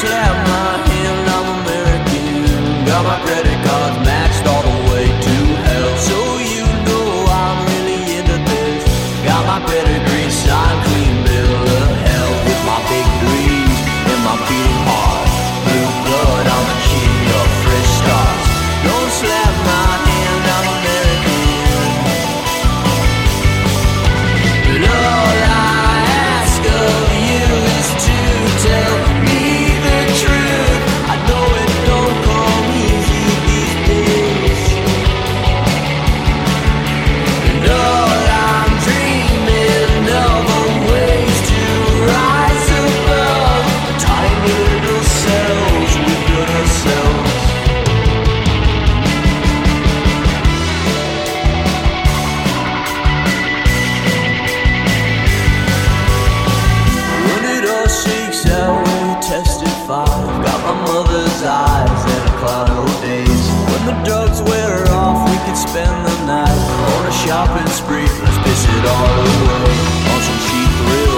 slap my hand, I'm American. Got my credit cards maxed all the way to hell. So you know I'm really into this. Got my pedigree, signed clean bill of health. With my big dreams and my beating heart. Blue blood, I'm the king of fresh starts. Don't slap my hand, I'm American. But all I ask of you is to tell me the truth. I know it don't come easy these days. And all I'm dreaming of are ways to rise above the tiny little cells we built ourselves. When it all shakes out, we tested 5. Got my mother's eyes and a cloud of days. When the drugs wear off, we could spend the night on a shopping spree. Let's piss it all away on some cheap thrill.